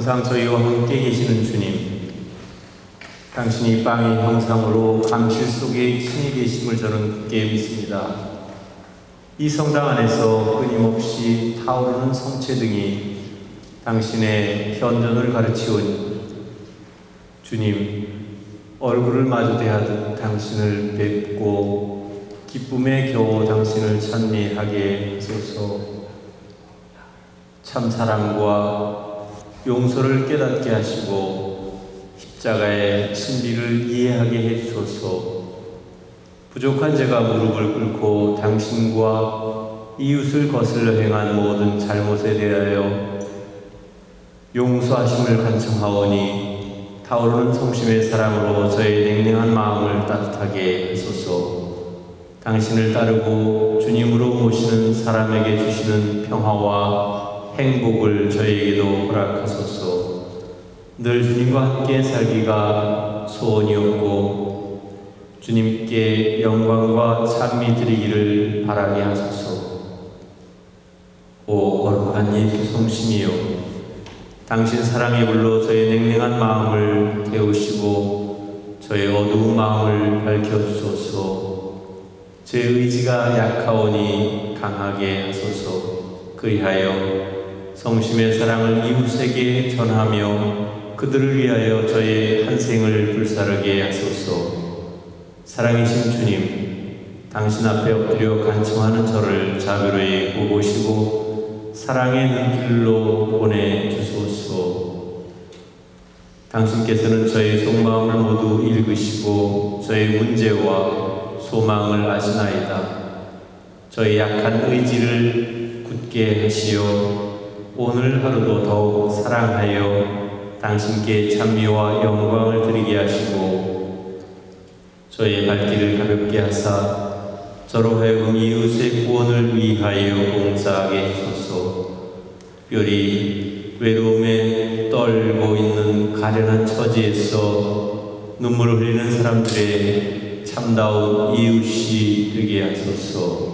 항상 저희와 함께 계시는 주님, 당신이 빵의 형상으로 감실 속에 친히 계심을 저는 굳게 믿습니다. 이 성당 안에서 끊임없이 타오르는 성체등이 당신의 현존을 가르치오니 주님, 얼굴을 마주 대하듯 당신을 뵙고 기쁨에 겨워 당신을 찬미하게 하소서. 참 사랑과 용서를 깨닫게 하시고 십자가의 진리를 이해하게 해주소서. 부족한 제가 무릎을 꿇고 당신과 이웃을 거슬러 행한 모든 잘못에 대하여 용서하심을 간청하오니 타오르는 성심의 사랑으로 저의 냉랭한 마음을 따뜻하게 하소서. 당신을 따르고 주님으로 모시는 사람에게 주시는 평화와 행복을 저에게도 허락하소서. 늘 주님과 함께 살기가 소원이었고 주님께 영광과 찬미 드리기를 바라게 하소서. 오 거룩한 예수 성심이여, 당신 사랑의 불로 저의 냉랭한 마음을 태우시고 저의 어두운 마음을 밝혀주소서. 제 의지가 약하오니 강하게 하소서. 그리하여 성심의 사랑을 이웃에게 전하며 그들을 위하여 저의 한 생을 불사르게 하소서. 사랑이신 주님, 당신 앞에 엎드려 간청하는 저를 자비로이 보시고 사랑의 눈길로 보내주소서. 당신께서는 저의 속마음을 모두 읽으시고 저의 문제와 소망을 아시나이다. 저의 약한 의지를 굳게 하시어 오늘 하루도 더욱 사랑하여 당신께 찬미와 영광을 드리게 하시고 저의 발길을 가볍게 하사 저로 하여금 이웃의 구원을 위하여 봉사하게 하소서. 특별히 외로움에 떨고 있는 가련한 처지에서 눈물을 흘리는 사람들의 참다운 이웃이 되게 하소서.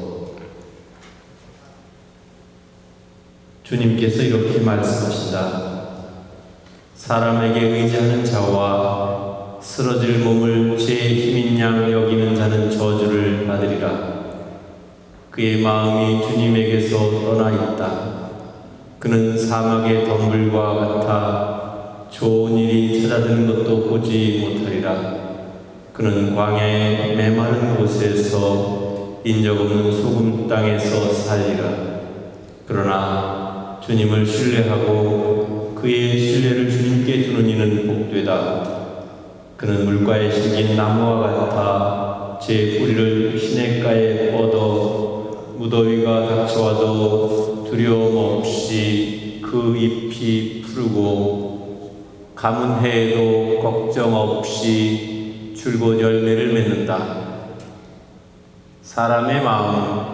주님께서 이렇게 말씀하신다. 사람에게 의지하는 자와 쓰러질 몸을 제 힘인 양 여기는 자는 저주를 받으리라. 그의 마음이 주님에게서 떠나 있다. 그는 사막의 덤불과 같아 좋은 일이 찾아드는 것도 보지 못하리라. 그는 광야의 메마른 곳에서 인적 없는 소금 땅에서 살리라. 그러나 주님을 신뢰하고 그의 신뢰를 주님께 두는 이는 복되다. 그는 물가에 심긴 나무와 같아 제 뿌리를 시냇가에 뻗어 무더위가 닥쳐와도 두려움 없이 그 잎이 푸르고 가문 해에도 걱정 없이 줄곧 열매를 맺는다. 사람의 마음은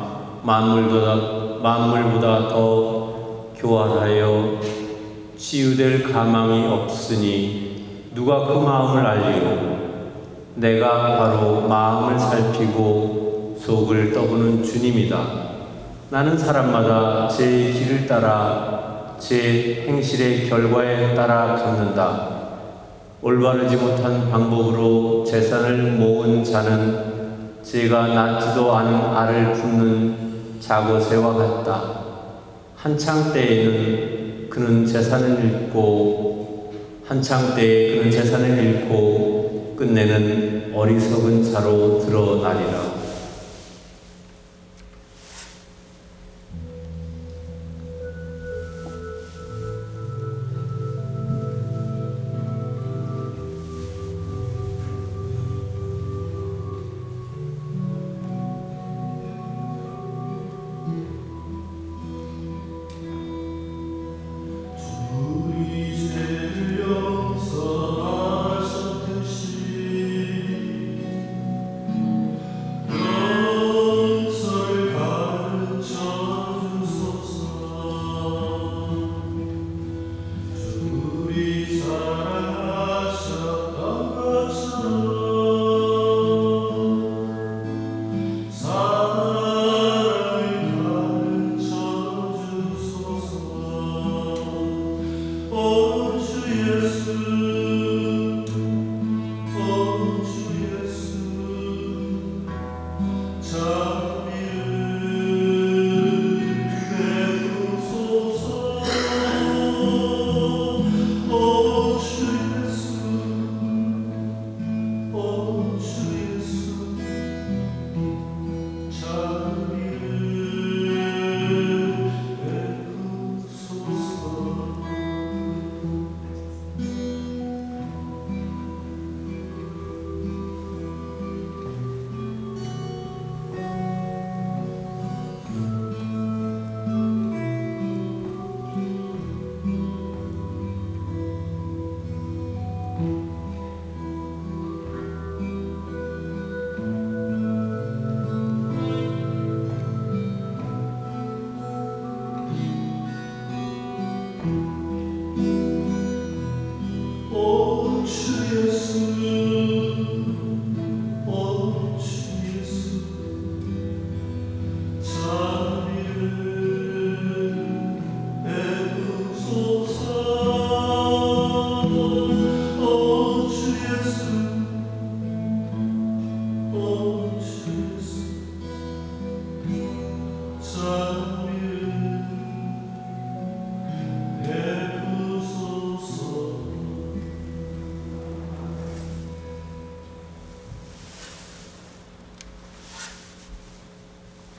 만물보다 더 교활하여 치유될 가망이 없으니 누가 그 마음을 알리오? 내가 바로 마음을 살피고 속을 떠보는 주님이다. 나는 사람마다 제 길을 따라 제 행실의 결과에 따라 갚는다. 올바르지 못한 방법으로 재산을 모은 자는 제가 낳지도 않은 알을 품는 작어새와 같다. 한창 때에는 그는 재산을 잃고 한창 때에 그는 재산을 잃고 끝내는 어리석은 자로 드러나리라.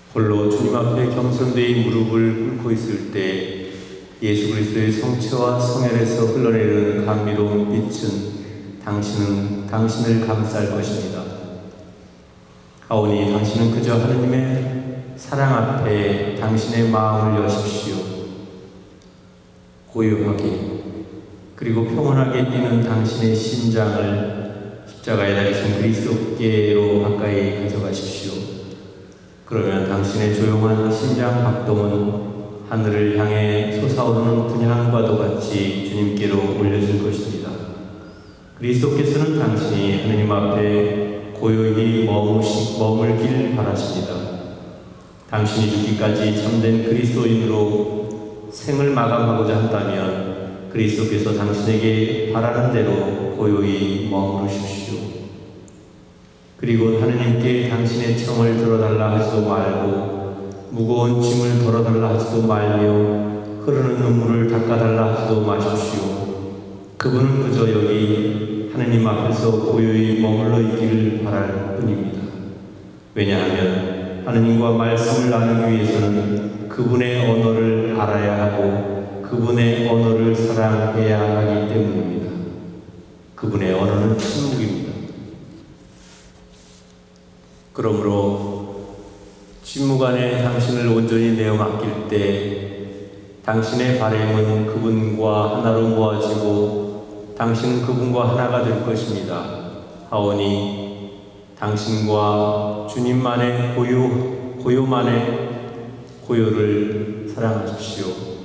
홀로 주님 앞에 겸손되이 무릎을 꿇고 있을 때 예수 그리스도의 성체와 성혈에서 흘러내리는 감미로운 빛은 당신을 감쌀 것입니다. 하오니 당신은 그저 하느님의 사랑 앞에 당신의 마음을 여십시오. 고요하게 그리고 평온하게 뛰는 당신의 심장을 십자가에 달리신 그리스도께로 가까이 가져가십시오. 그러면 당신의 조용한 심장 박동은 하늘을 향해 솟아오르는 분향과도 같이 주님께로 올려질 것입니다. 그리스도께서는 당신이 하느님 앞에 고요히 머물길 바라십니다. 당신이 죽기까지 참된 그리스도인으로 생을 마감하고자 한다면 그리스도께서 당신에게 바라는 대로 고요히 머무르십시오. 그리고 하느님께 당신의 청을 들어달라 하지도 말고 무거운 짐을 덜어달라 하지도 말며 흐르는 눈물을 닦아달라 하지도 마십시오. 그분은 그저 여기 하느님 앞에서 고요히 머물러 있기를 바랄 뿐입니다. 왜냐하면 하느님과 말씀을 나누기 위해서는 그분의 언어를 알아야 하고 그분의 언어를 사랑해야 하기 때문입니다. 그분의 언어는 침묵입니다. 그러므로 침묵 안에 당신을 온전히 내어 맡길 때 당신의 바램은 그분과 하나로 모아지고 당신은 그분과 하나가 될 것입니다. 하오니 당신과 주님만의 고요만의 고요를 사랑하십시오.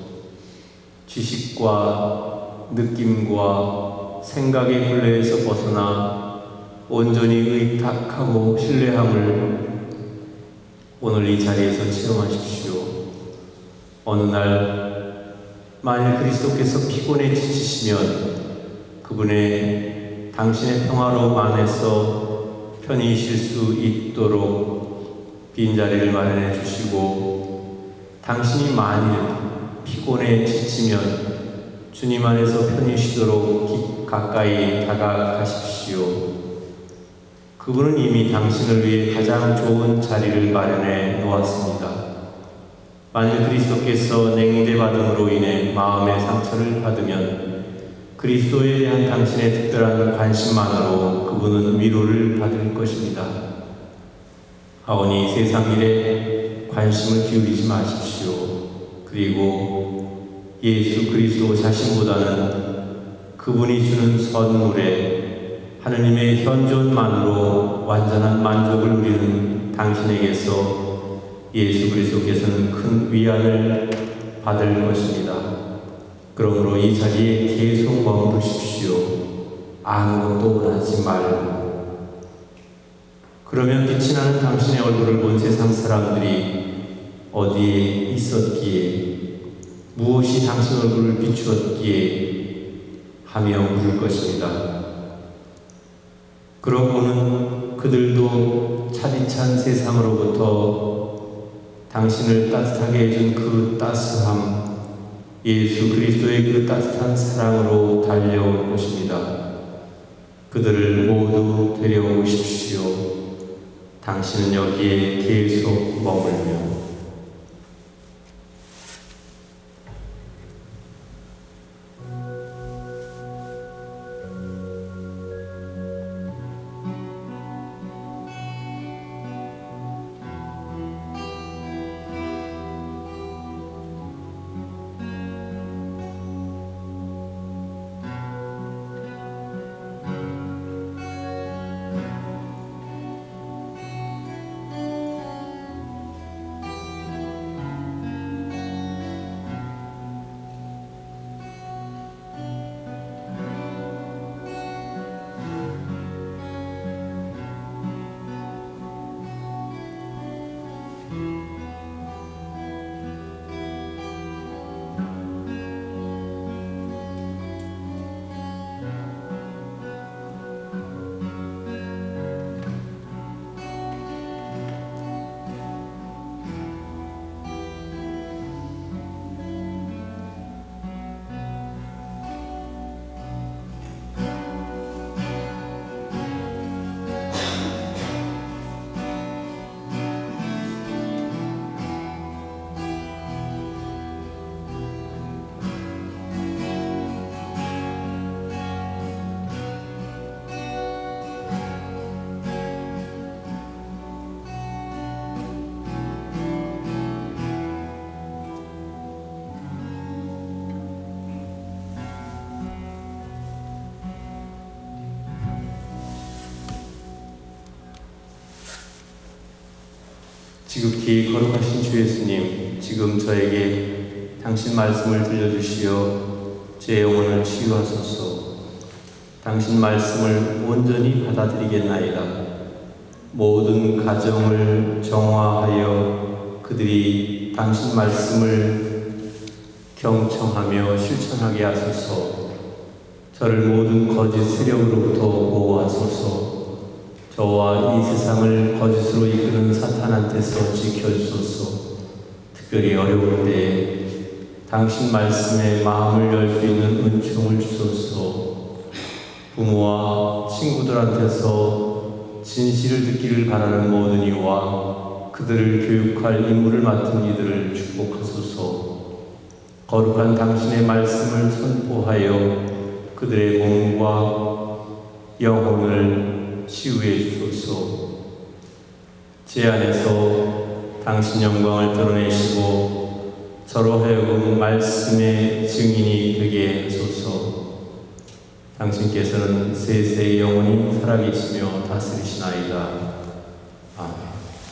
지식과 느낌과 생각의 굴레에서 벗어나 온전히 의탁하고 신뢰함을 오늘 이 자리에서 체험하십시오. 어느 날 만일 그리스도께서 피곤해 지치시면 그분의 당신의 평화로움 안에서 편히 쉴 수 있도록 빈자리를 마련해 주시고 당신이 만일 피곤해 지치면 주님 안에서 편히 쉬도록 가까이 다가가십시오. 그분은 이미 당신을 위해 가장 좋은 자리를 마련해 놓았습니다. 만일 그리스도께서 냉대받음으로 인해 마음의 상처를 받으면 그리스도에 대한 당신의 특별한 관심만으로 그분은 위로를 받을 것입니다. 하오니 세상 일에 관심을 기울이지 마십시오. 그리고 예수 그리스도 자신보다는 그분이 주는 선물에 하느님의 현존만으로 완전한 만족을 누리는 당신에게서 예수 그리스도께서는 큰 위안을 받을 것입니다. 그러므로 이 자리에 계속 머무르십시오. 아무것도 원하지 말고. 그러면 빛이 나는 당신의 얼굴을 본 세상 사람들이 어디에 있었기에 무엇이 당신 얼굴을 비추었기에 하며 물을 것입니다. 그러고는 그들도 차디찬 세상으로부터 당신을 따뜻하게 해준 그 따스함, 예수 그리스도의 그 따뜻한 사랑으로 달려올 것입니다. 그들을 모두 데려오십시오. 당신은 여기에 계속 머물며 지극히 거룩하신 주 예수님, 지금 저에게 당신 말씀을 들려주시어 제 영혼을 치유하소서. 당신 말씀을 온전히 받아들이겠나이다. 모든 가정을 정화하여 그들이 당신 말씀을 경청하며 실천하게 하소서. 저를 모든 거짓 세력으로부터 보호하소서. 저와 이 세상을 거짓으로 이끄는 사탄한테서 지켜주소서. 특별히 어려울 때 당신 말씀에 마음을 열 수 있는 은총을 주소서. 부모와 친구들한테서 진실을 듣기를 바라는 모든 이와 그들을 교육할 임무를 맡은 이들을 축복하소서. 거룩한 당신의 말씀을 선포하여 그들의 몸과 영혼을 치유해 주소서. 제 안에서 당신 영광을 드러내시고 저로 하여금 말씀의 증인이 되게 하소서. 당신께서는 세세의 영원히 살아계시며 다스리시나이다. 아멘.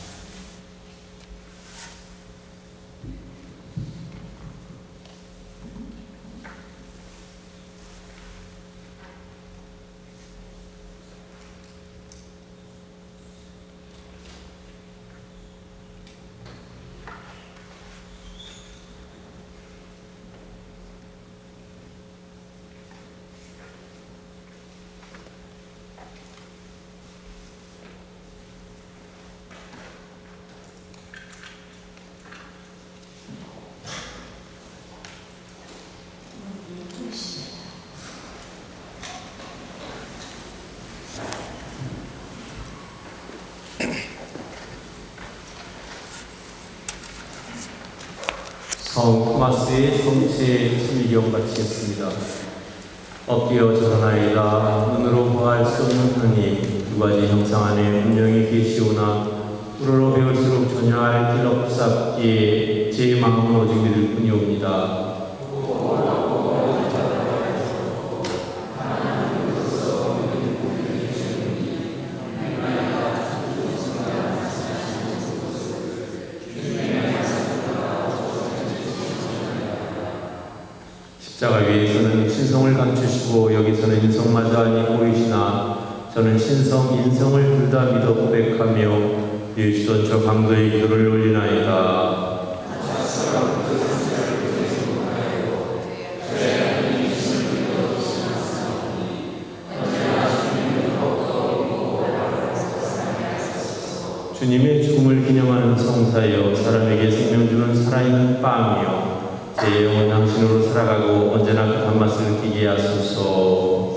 성 토마스의 성체 천일경 바치겠습니다. 엎드려 절하나이다. 눈으로 보아할 수 없는 하나님, 두 가지 형상 안에 분명히 계시오나 우러러 배울수록 전혀 알 길 없사기에 제 마음은 오직 믿을 뿐이옵니다. 십자가 위에서는 신성을 감추시고 여기서는 인성마저 아니 보이시나 저는 신성, 인성을 둘 다 믿어 고백하며 일시던 저 강도의 기도를 올리나이다. 주님의 죽음을 기념하는 성사여 사람에게 생명 주는 살아있는 빵이여 제 영혼 당신으로 살아가고 언제나 그 단맛을 느끼게 하소서.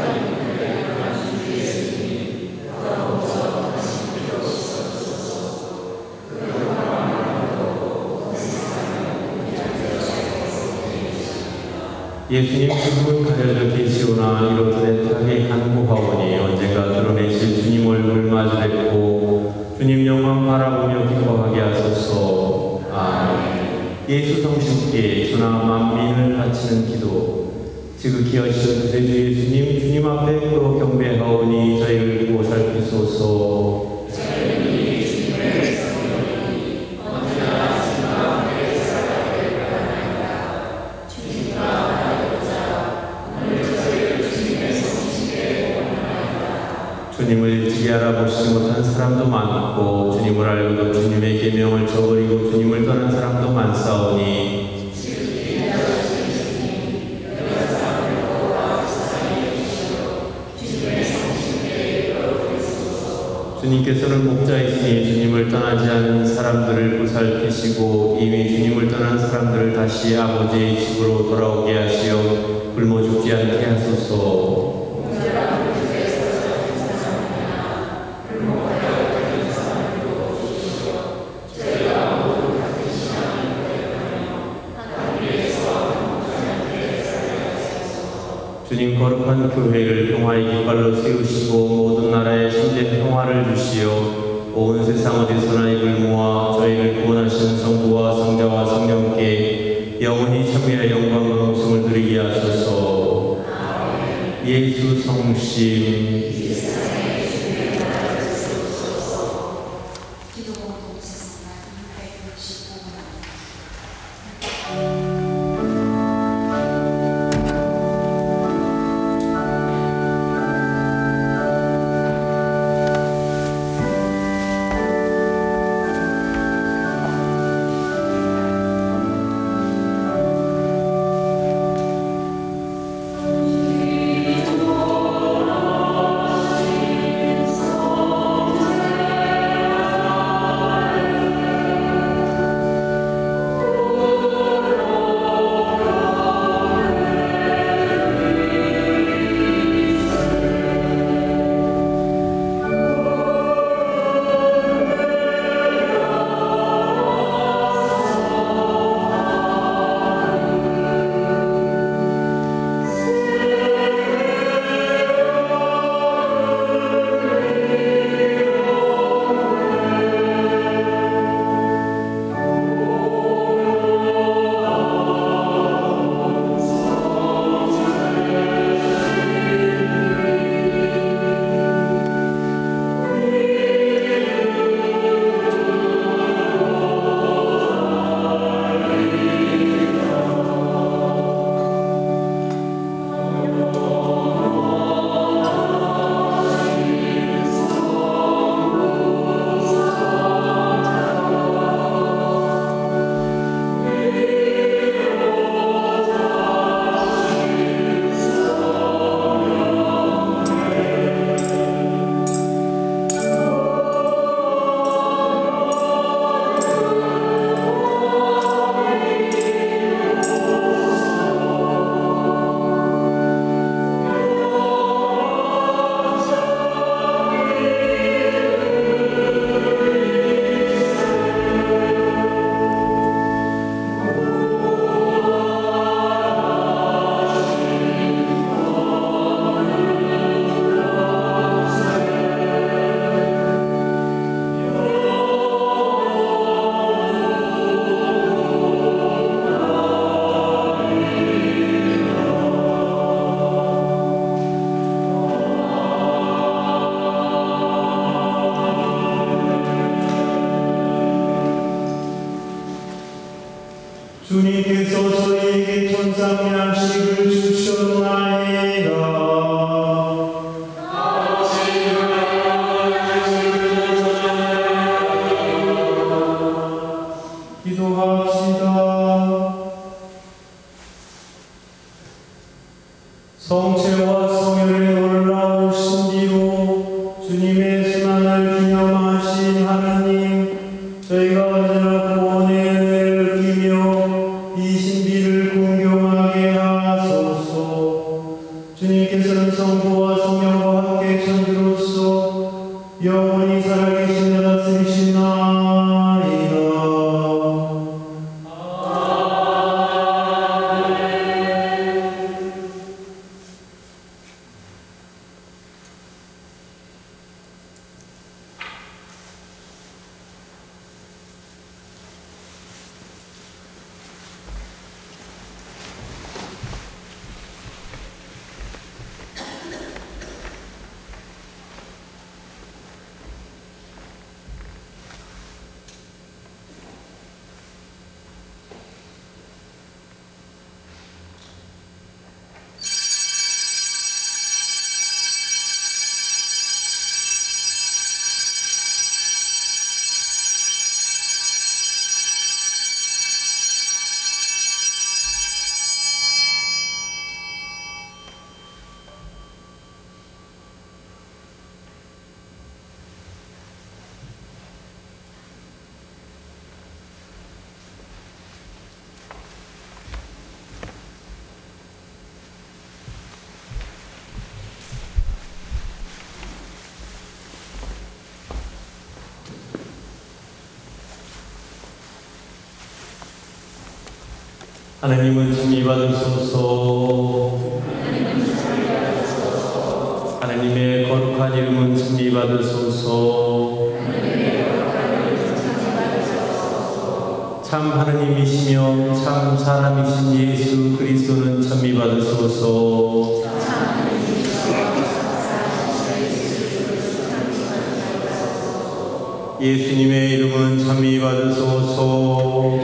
예수님 죽음은 가려져 계시오나 이렇듯 애타게 간구하오니 언젠가 드러내실 주님 얼굴을 마주 뵙고 주님 영광 바라보며 기뻐하게 하소서. 아멘. 예수 성신께 전하 만민을 바치는 기도. 지극히 여시는 구세주 예수님, 주님 앞에 또 경배하오니 저희를 보살피소서. 주님을 일찍이 알아보시지 못한 사람도 많고 주님을 알고도 주님의 계명을 저버리고 주님을 떠난 사람도 많사오니 주님께서는 목자이시니 주님을 떠나지 않은 사람들을 보살피시고 이미 주님을 떠난 사람들을 다시 아버지의 집으로 돌아오게 하시어 굶어 죽지 않게 하소서. 주님 거룩한 교회를 평화의 깃발로 세우시고 모든 나라에 참된 평화를 주시어 온 세상 어디서나 이를 모아 저희를 구원하시는 성부와 성자와 성령께 영원히 참여의 영광과荣승을 드리게 하소서. 예수 성심 주님께서 저희에게 천상 양식을 주셨나이다. 기도합시다. 성체와 성혈의 놀라운 신비로 주님의 순환을 기념하신 하나님, 저희가 언제나 구원의 은혜를 느끼며 이 신비를 공경하게 하소서. 주님께서는 성부와 성령과 함께 천주로서 영원히 살아계시며 다스리시나이다. 하나님은 찬미 받으소서. 하나님의 거룩한 이름은 찬미 받으소서. 참 하나님이시며 참 사람이신 예수 그리스도는 찬미 받으소서. 예수님의 이름은 참미 받으소서.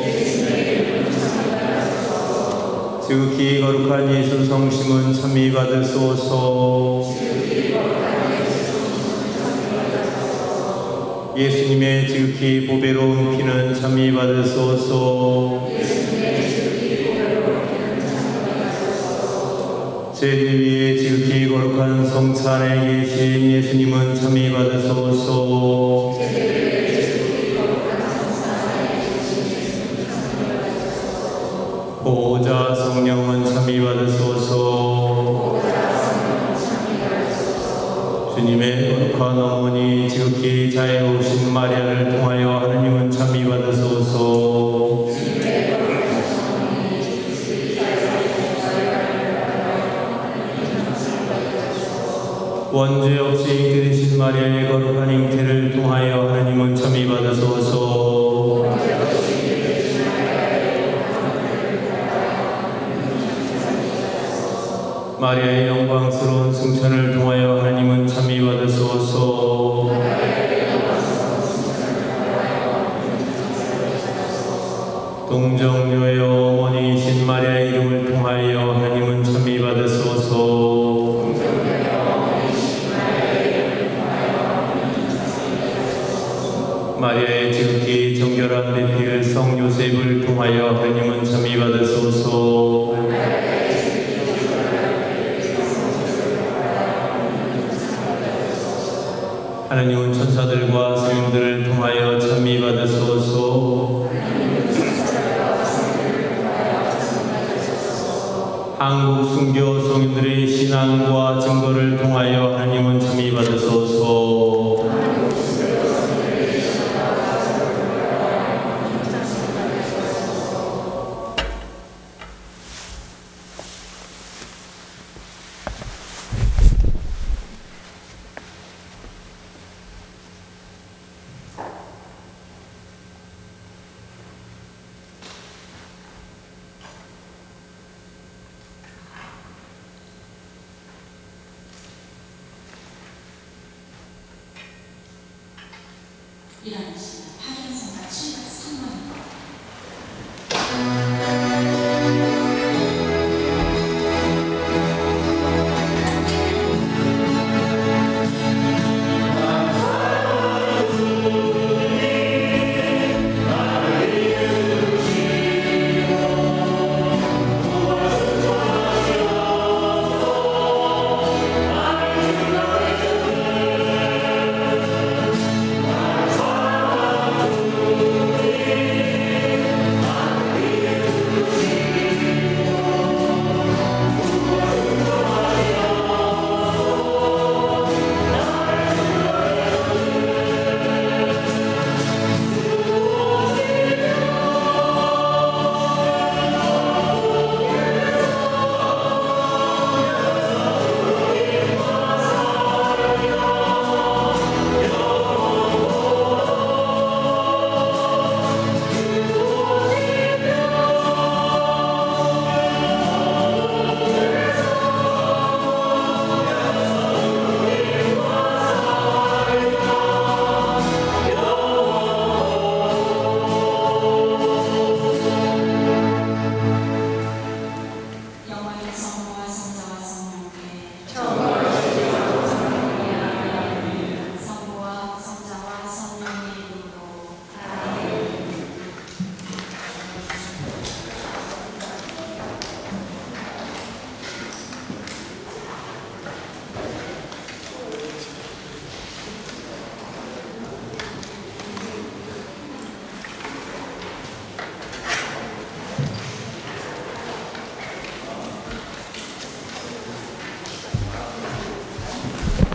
지극히 거룩한 예수 성심은 참미 받으소서. 예수님의 지극히 보배로운 피는 참미 받으소서. 죄를 위해 지극히 거룩한 성찬 안에 계신 예수님은 참미 받으소서. 보호자 성령은 참미 받으소서. 주님의 거룩한 어머니 지극히 자애로우신 마리아를 통하여 하느님은 참미 받으소서. 원죄 없이 잉태되신 마리아의 거룩한 잉태를 통하여 하느님은 참미 받으소서. 마리아의 영광스러운 승천을 통하여 하느님은 참미 받으소서. 동정녀의 어머니이신 마리아의 이름을 통하여 하느님은 참미 받으소서. 마리아의 지극히 정결한 배필 성 요셉을 통하여 하느님은 참미 받으소서. 하느님은 천사들과 성령들을 통하여 참미 받으소서. 한국 순교 성인들의 신앙과 증거를 통하여 하느님은 참미 받으소서. 일어나시.